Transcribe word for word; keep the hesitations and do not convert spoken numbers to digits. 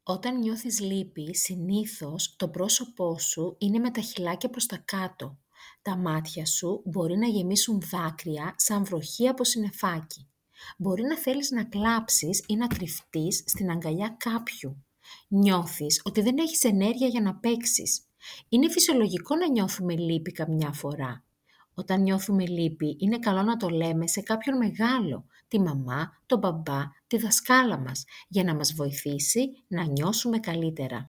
Όταν νιώθεις λύπη, συνήθως το πρόσωπό σου είναι με τα χειλάκια προς τα κάτω. Τα μάτια σου μπορεί να γεμίσουν δάκρυα σαν βροχή από συννεφάκι. Μπορεί να θέλεις να κλάψεις ή να κρυφτείς στην αγκαλιά κάποιου. Νιώθεις ότι δεν έχεις ενέργεια για να παίξεις. Είναι φυσιολογικό να νιώθουμε λύπη καμιά φορά. Όταν νιώθουμε λύπη, είναι καλό να το λέμε σε κάποιον μεγάλο, τη μαμά, τον μπαμπά, τη δασκάλα μας, για να μας βοηθήσει να νιώσουμε καλύτερα.